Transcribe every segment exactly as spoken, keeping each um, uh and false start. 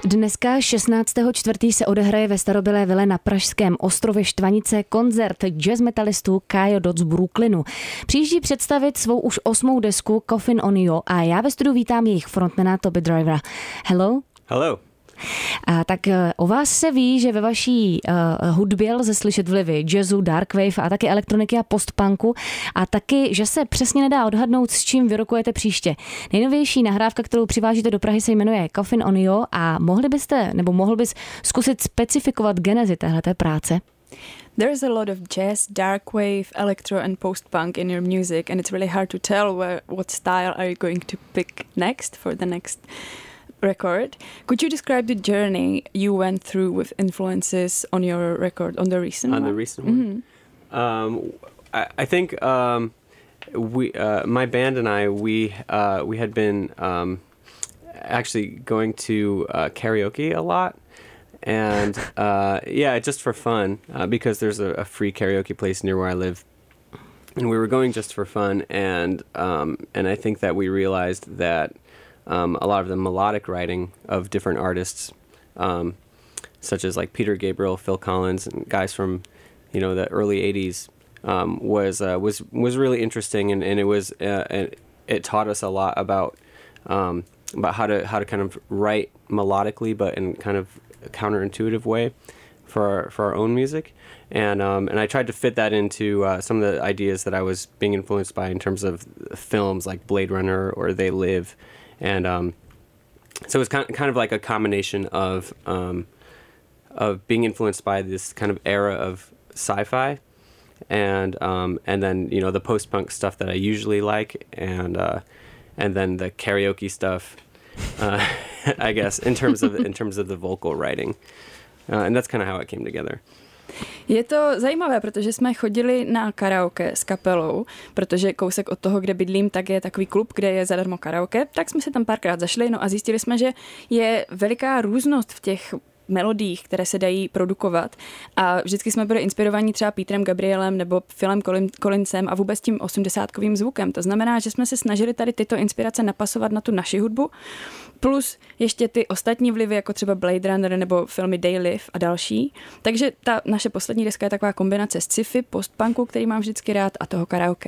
Dneska šestnáctého čtvrtého se odehraje ve starobylé vile na pražském ostrově Štvanice koncert jazz metalistů Kyo Dots z Brooklynu. Přijíždí představit svou už osmou desku Coffin on You a já ve studiu vítám jejich frontmana Toby Drivera. Hello. Hello. A tak o vás se ví, že ve vaší uh, hudbě lze slyšet vlivy jazzu, darkwave a taky elektroniky a postpunku a taky, že se přesně nedá odhadnout, s čím vyrokujete příště. Nejnovější nahrávka, kterou přivážíte do Prahy, se jmenuje Coffin on You a mohli byste, nebo mohl bys zkusit specifikovat genezi téhleté práce? There's a lot of jazz, darkwave, electro and post-punk in your music and it's really hard to tell where, what style are you going to pick next for the next record. Could you describe the journey you went through with influences on your record, on the recent on one? the recent one? Mm-hmm. Um, I, I think um, we, uh, my band and I, we uh, we had been um, actually going to uh, karaoke a lot, and uh, yeah, just for fun, uh, because there's a, a free karaoke place near where I live, and we were going just for fun, and um, and I think that we realized that. Um, a lot of the melodic writing of different artists, um, such as like Peter Gabriel, Phil Collins, and guys from, you know, the early eighties, um, was uh, was was really interesting, and, and it was uh, it, it taught us a lot about um, about how to how to kind of write melodically, but in kind of a counterintuitive way for our, for our own music, and um, and I tried to fit that into uh, some of the ideas that I was being influenced by in terms of films like Blade Runner or They Live. And um, so it was kind of, kind of like a combination of um, of being influenced by this kind of era of sci-fi, and um, and then you know the post-punk stuff that I usually like, and uh, and then the karaoke stuff, uh, I guess in terms of in terms of the vocal writing, uh, and that's kind of how it came together. Je to zajímavé, protože jsme chodili na karaoke s kapelou, protože kousek od toho, kde bydlím, tak je takový klub, kde je zadarmo karaoke, tak jsme se tam párkrát zašli, no a zjistili jsme, že je veliká různost v těch melodiích, které se dají produkovat a vždycky jsme byli inspirovaní třeba Petrem Gabrielem nebo Philem Collinsem a vůbec tím osmdesátkovým zvukem. To znamená, že jsme se snažili tady tyto inspirace napasovat na tu naši hudbu, plus ještě ty ostatní vlivy, jako třeba Blade Runner nebo filmy They Live a další. Takže ta naše poslední deska je taková kombinace sci-fi, postpunku, který mám vždycky rád, a toho karaoke.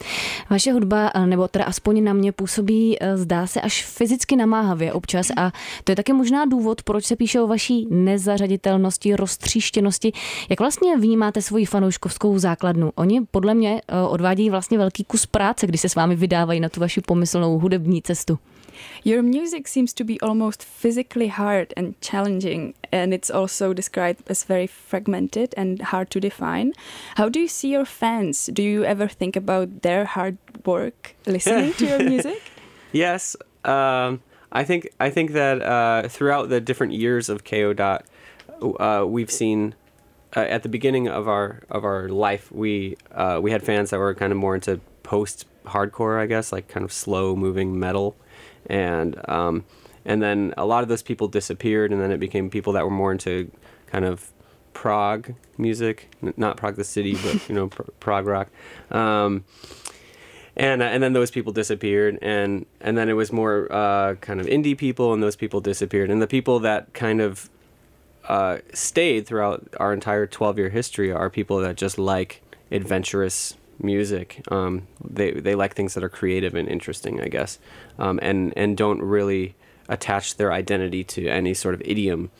Vaše hudba, nebo teda aspoň na mě působí, zdá se, až fyzicky namáhavě občas a to je taky možná důvod, proč se píše o vaší nezařaditelnosti, roztříštěnosti. Jak vlastně vnímáte svoji fanouškovskou základnu? Oni podle mě odvádějí vlastně velký kus práce, když se s vámi vydávají na tu vaši pomyslnou hudební cestu. Your music seems to be almost physically hard and challenging, and it's also described as very fragmented and hard to define. How do you see your fans? Do you ever think about their hard work listening to your music? Yes, um, I think I think that uh, throughout the different years of Kyo Dot, uh, we've seen uh, at the beginning of our of our life, we uh, we had fans that were kind of more into post hardcore, I guess, like kind of slow moving metal. And um, and then a lot of those people disappeared, and then it became people that were more into kind of prog music, N- not Prague the city, but you know pr- prog rock. Um, and uh, and then those people disappeared, and and then it was more uh, kind of indie people, and those people disappeared, and the people that kind of uh, stayed throughout our entire twelve-year history are people that just like adventurous music. Um, they they like things that are creative and interesting, I guess, um, and and don't really attach their identity to any sort of idiom.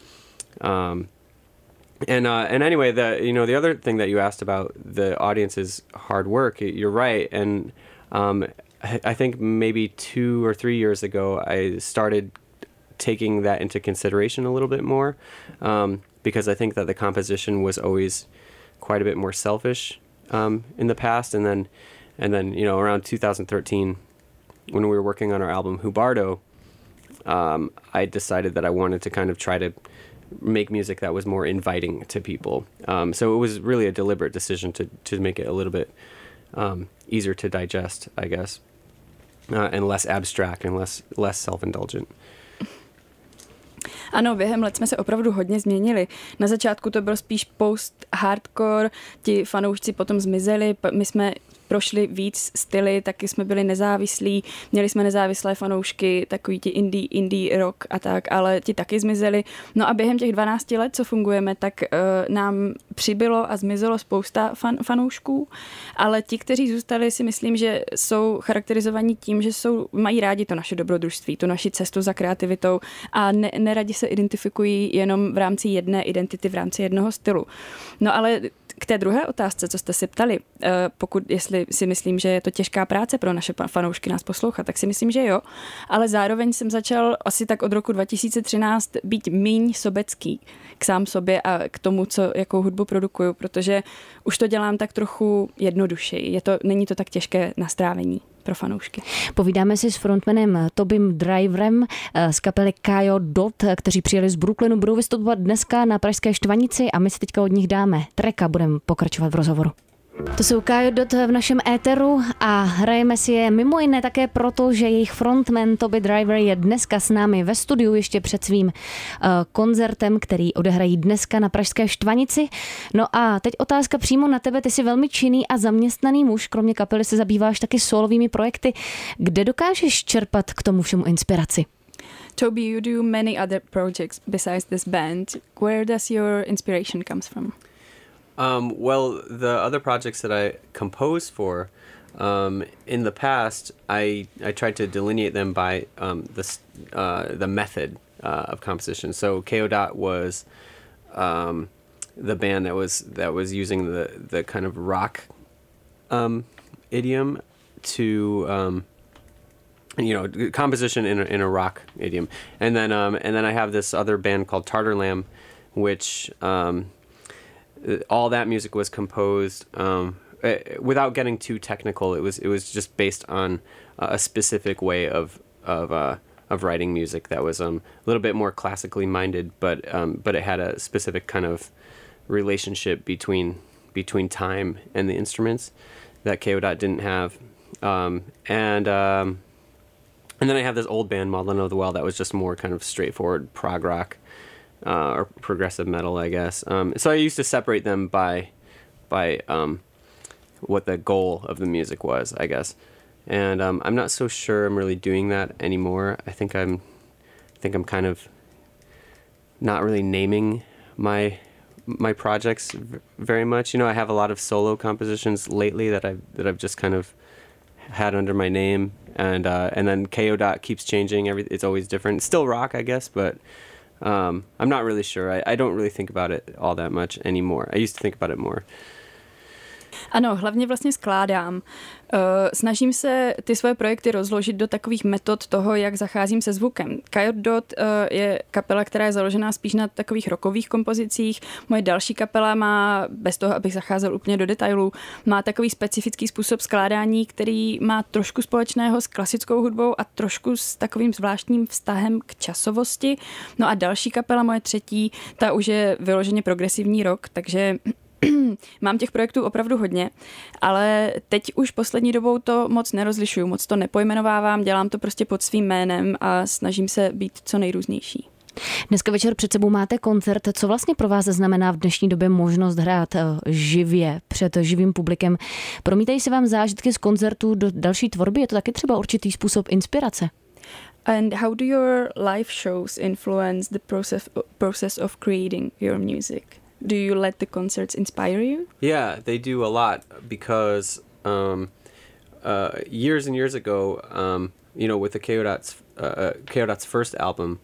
Um, and uh, and anyway, the you know the other thing that you asked about the audience's hard work, you're right, and um, I, I think maybe two or three years ago I started taking that into consideration a little bit more, um, because I think that the composition was always quite a bit more selfish. Um, in the past, and then, and then, you know, around two thousand thirteen, when we were working on our album Hubardo, um, I decided that I wanted to kind of try to make music that was more inviting to people. Um, so it was really a deliberate decision to to make it a little bit um, easier to digest, I guess, uh, and less abstract and less less self-indulgent. Ano, během let jsme se opravdu hodně změnili. Na začátku to byl spíš post-hardcore, ti fanoušci potom zmizeli, my jsme prošli víc styly, taky jsme byli nezávislí, měli jsme nezávislé fanoušky, takový ti indie, indie rock a tak, ale ti taky zmizeli. No a během těch dvanácti let, co fungujeme, tak uh, nám přibylo a zmizelo spousta fan, fanoušků, ale ti, kteří zůstali, si myslím, že jsou charakterizovaní tím, že jsou, mají rádi to naše dobrodružství, tu naši cestu za kreativitou a ne, neradi se identifikují jenom v rámci jedné identity, v rámci jednoho stylu. No ale k té druhé otázce, co jste si ptali, pokud, jestli si myslím, že je to těžká práce pro naše fanoušky nás poslouchat, tak si myslím, že jo, ale zároveň jsem začal asi tak od roku dva tisíce třináct být míň sobecký k sám sobě a k tomu, co, jakou hudbu produkuju, protože už to dělám tak trochu jednodušeji. Je to, není to tak těžké na strávení pro fanoušky. Povídáme si s frontmanem Tobym Driverem z kapely Kajo Dot, kteří přijeli z Brooklynu, budou vystupovat dneska na pražské Štvanici a my si teďka od nich dáme track a budeme pokračovat v rozhovoru. To jsou Kajo Dot v našem éteru a hrajeme si je mimo jiné také proto, že jejich frontman Toby Driver je dneska s námi ve studiu ještě před svým uh, koncertem, který odehrají dneska na pražské Štvanici. No a teď otázka přímo na tebe, ty jsi velmi činný a zaměstnaný muž, kromě kapely se zabýváš taky solovými projekty. Kde dokážeš čerpat k tomu všemu inspiraci? Toby, you do many other projects besides this band. Where does your inspiration comes from? Um, well, the other projects that I compose for, um, in the past, I I tried to delineate them by um, the uh, the method uh, of composition. So Kayo Dot was um, the band that was that was using the the kind of rock um, idiom to um, you know composition in a, in a rock idiom, and then um, and then I have this other band called Tartar Lamb, which um, all that music was composed um, without getting too technical. It was it was just based on a specific way of of uh, of writing music that was um, a little bit more classically minded, but um, but it had a specific kind of relationship between between time and the instruments that Kayo Dot didn't have. Um, and um, and then I have this old band, Maudlin of the Well, that was just more kind of straightforward prog rock. Uh, or progressive metal, I guess. Um, so I used to separate them by, by um, what the goal of the music was, I guess. And um, I'm not so sure I'm really doing that anymore. I think I'm, I think I'm kind of not really naming my my projects v- very much. You know, I have a lot of solo compositions lately that I've that I've just kind of had under my name, and uh, and then Kayo Dot keeps changing. Every it's always different. It's still rock, I guess, but. Um, I'm not really sure. I, I don't really think about it all that much anymore. I used to think about it more. Ano, hlavně vlastně skládám. Uh, snažím se ty svoje projekty rozložit do takových metod toho, jak zacházím se zvukem. Kajo Dot uh, je kapela, která je založená spíš na takových rockových kompozicích. Moje další kapela má, bez toho, abych zacházel úplně do detailů, má takový specifický způsob skládání, který má trošku společného s klasickou hudbou a trošku s takovým zvláštním vztahem k časovosti. No a další kapela, moje třetí, ta už je vyloženě progresivní rock, takže mám těch projektů opravdu hodně, ale teď už poslední dobou to moc nerozlišuju, moc to nepojmenovávám, dělám to prostě pod svým jménem a snažím se být co nejrůznější. Dneska večer před sebou máte koncert. Co vlastně pro vás znamená v dnešní době možnost hrát živě před živým publikem? Promítají se vám zážitky z koncertů do další tvorby? Je to taky třeba určitý způsob inspirace? And how do your live shows influence the process, process of creating your music? Do you let the concerts inspire you? Yeah, they do a lot because um, uh, years and years ago, um, you know, with the Kayo Dot's, uh, Kayo Dot's first album,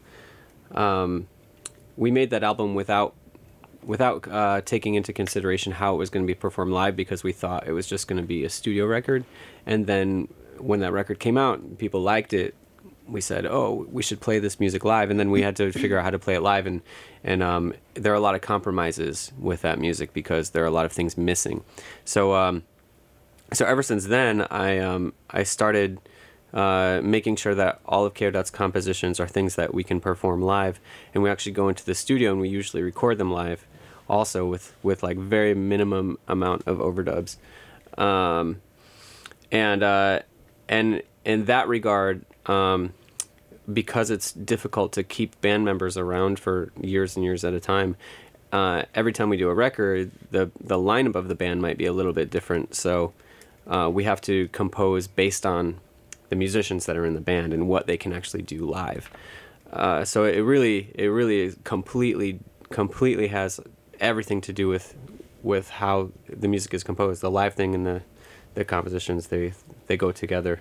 um, we made that album without without uh, taking into consideration how it was going to be performed live because we thought it was just going to be a studio record. And then when that record came out, people liked it. We said, oh, we should play this music live. And then we had to figure out how to play it live. And, and um, there are a lot of compromises with that music because there are a lot of things missing. So um, so ever since then, I um, I started uh, making sure that all of Kayo Dot's compositions are things that we can perform live. And we actually go into the studio and we usually record them live also with, with like very minimum amount of overdubs. Um, and, uh, and in that regard, Um, because it's difficult to keep band members around for years and years at a time, uh, every time we do a record, the the lineup of the band might be a little bit different. So uh, we have to compose based on the musicians that are in the band and what they can actually do live. Uh, so it really, it really is completely, completely has everything to do with with how the music is composed. The live thing and the the compositions, they they go together.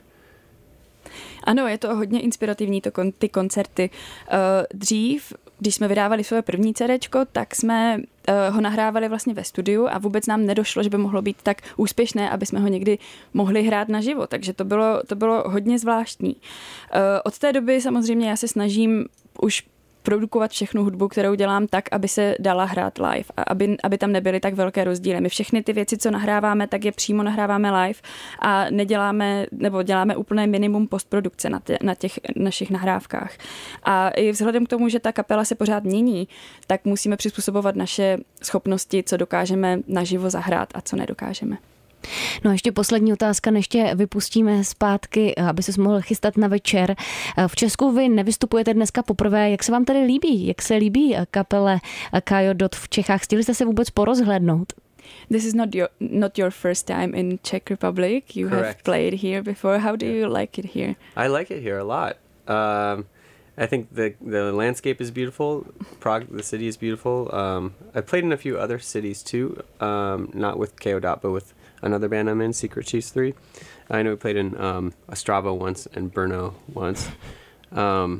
Ano, je to hodně inspirativní, to kon, ty koncerty. Uh, dřív, když jsme vydávali svoje první CDčko, tak jsme uh, ho nahrávali vlastně ve studiu a vůbec nám nedošlo, že by mohlo být tak úspěšné, aby jsme ho někdy mohli hrát naživo. Takže to bylo, to bylo hodně zvláštní. Uh, od té doby samozřejmě já se snažím už produkovat všechnu hudbu, kterou dělám tak, aby se dala hrát live a aby, aby tam nebyly tak velké rozdíly. My všechny ty věci, co nahráváme, tak je přímo nahráváme live a neděláme, nebo děláme úplné minimum postprodukce na, tě, na těch našich nahrávkách. A i vzhledem k tomu, že ta kapela se pořád mění, tak musíme přizpůsobovat naše schopnosti, co dokážeme naživo zahrát a co nedokážeme. No a ještě poslední otázka, než tě vypustíme zpátky, aby ses mohl chystat na večer. V Česku vy nevystupujete dneska poprvé. Jak se vám tady líbí? Jak se líbí kapele Kajo Dot v Čechách? Chtěli jste se vůbec porozhlédnout? This is not your not your first time in Czech Republic. You Correct. have played here before. How do you like it here? I like it here a lot. Um, I think the the landscape is beautiful. Prague, the city is beautiful. Um, I played in a few other cities too, um, not with Kajo Dot, but with another band I'm in, Secret Chiefs three. I know we played in um, Ostrava once and Brno once. Um,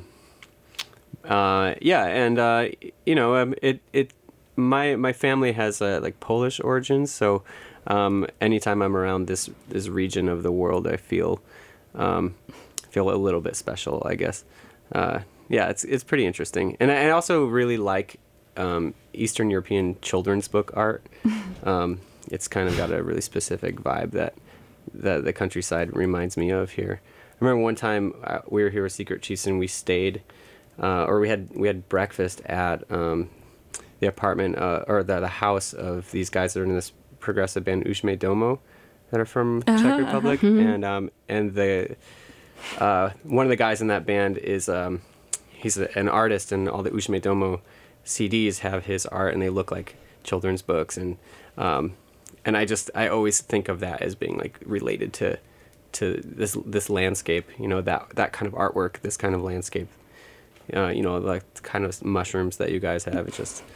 uh, yeah, and uh, you know, um, it it my my family has uh, like Polish origins, so um, anytime I'm around this this region of the world, I feel um, feel a little bit special, I guess. Uh, yeah, it's it's pretty interesting, and I also really like um, Eastern European children's book art. Um, It's kind of got a really specific vibe that, that the countryside reminds me of here. I remember one time uh, we were here with Secret Chiefs and we stayed, uh, or we had we had breakfast at um, the apartment uh, or the, the house of these guys that are in this progressive band Ušmej Domo that are from uh-huh, Czech Republic, uh-huh. and um, and the uh, one of the guys in that band is um, he's a, an artist, and all the Ušmej Domo C Ds have his art, and they look like children's books, and um, And I just, I always think of that as being like related to, to this this landscape, you know, that that kind of artwork, this kind of landscape, uh, you know, like the kind of mushrooms that you guys have. It just,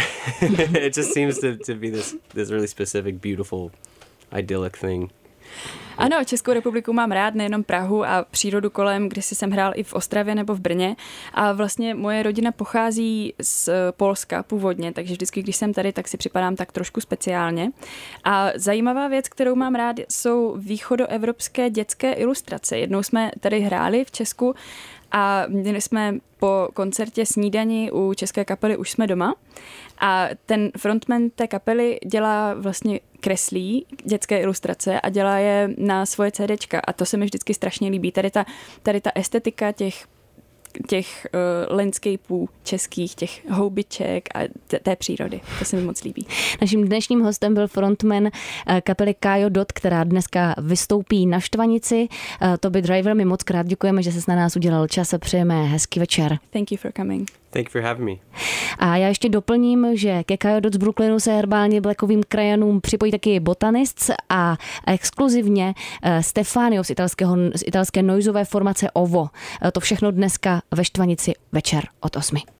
it just seems to, to be this this really specific, beautiful, idyllic thing. Ano, Českou republiku mám rád, nejenom Prahu a přírodu kolem, kdysi jsem hrál i v Ostravě nebo v Brně. A vlastně moje rodina pochází z Polska původně, takže vždycky, když jsem tady, tak si připadám tak trošku speciálně. A zajímavá věc, kterou mám rád, jsou východoevropské dětské ilustrace. Jednou jsme tady hráli v Česku a měli jsme po koncertě snídani u české kapely Už jsme doma. A ten frontman té kapely dělá vlastně kreslí dětské ilustrace a dělá je na svoje CDčka a to se mi vždycky strašně líbí. Tady ta, tady ta estetika těch těch uh, landscapeů českých, těch houbiček a t- té přírody. To se mi moc líbí. Naším dnešním hostem byl frontman uh, kapely Kajo Dot, která dneska vystoupí na Štvanici. Uh, Toby Driver, my moc krát děkujeme, že ses na nás udělal čas a přejeme hezký večer. Thank you for coming. Thank you for having me. A já ještě doplním, že ke Kajo Dot z Brooklynu se herbálně blackovým krajanům připojí taky Botanists a exkluzivně uh, Stefánio z, italského, z italské noizové formace Ovo. Uh, to všechno dneska ve Štvanici večer od osmi.